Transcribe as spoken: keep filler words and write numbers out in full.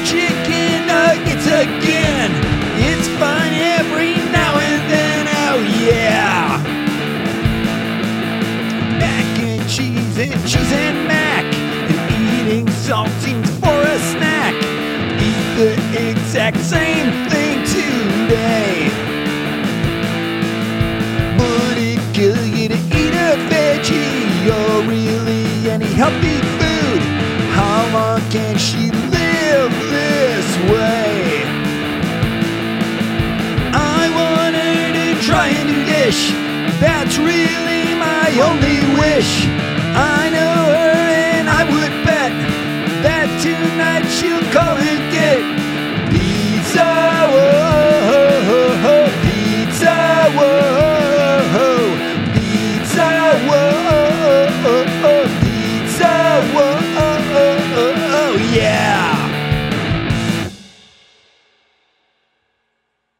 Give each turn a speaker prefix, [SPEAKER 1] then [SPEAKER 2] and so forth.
[SPEAKER 1] chicken nuggets again. It's fun every now and then, oh yeah. Mac and cheese and cheese and mac, and eating saltines for a snack. Eat the exact same thing today. Would it kill you to eat a veggie or really any healthy food? How long can she live this way? I want her to try a new dish. That's really my only wish.